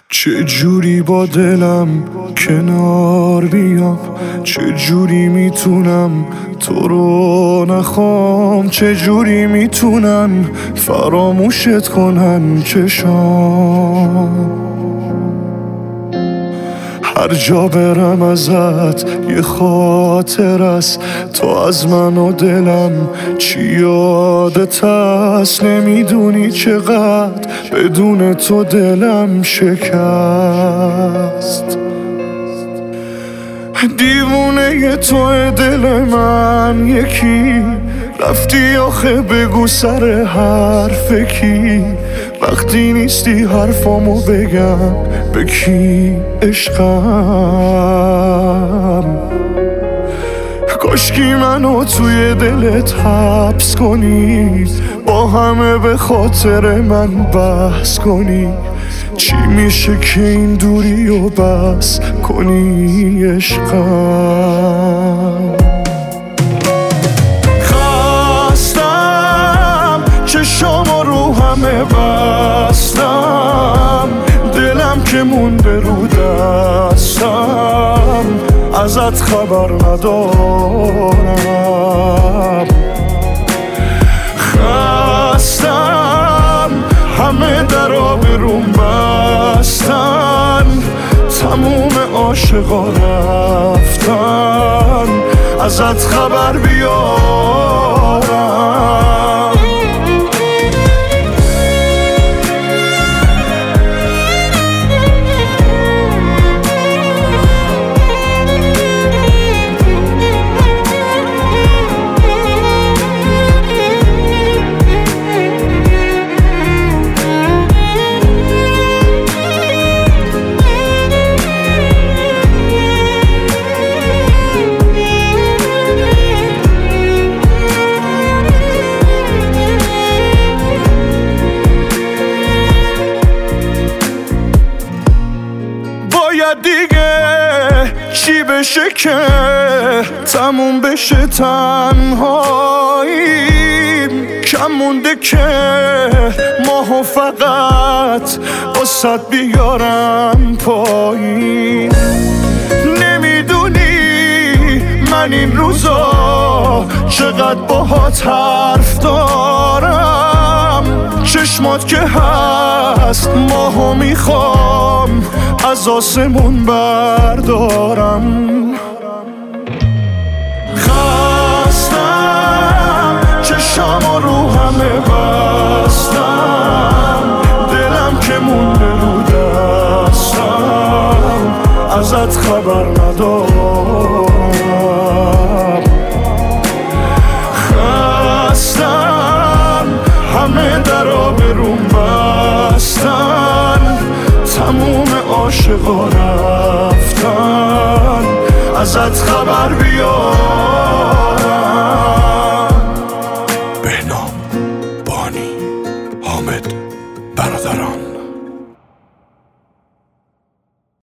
چه جوری با دلم کنار بیام، چه جوری میتونم تو رو نخوام، چه جوری میتونن فراموشت کنن چشام. هر جا برم ازت یه خاطر است، تو از من و دلم چی یادت هست. نمیدونی چقدر بدون تو دلم شکست. دیوونه تو دل من یکی، رفتی آخه بگو سر حرف کی. وقتی نیستی حرفامو بگم به کی عشقم. کاشکی منو توی دلت حبس کنی، با همه به خاطر من بحث کنی. چی میشه که این دوری و بس کنی عشقم. خستم چشامو رو همه بستم، دلم که مونده رو دستم، ازت خبر ندارم. خستم همه درا بروم بستن، تموم عاشقا رفتن، ازت خبر بیارم. دیگه چی بشه که تموم بشه تنهاییم؟ کم مونده که ماهو فقط واسه بیارم پایین. نمیدونی من این روزا چقدر باهات حرف دارم. چشمات که هست ماهو میخوام از آسمون بردارم. خستم چشامو رو همه بستم، دلم که مونده رو دستم، ازت خبر ندارم. خستم همه درا بروم بستن، تموم عاشقا رفتن، ازت خبر بیار.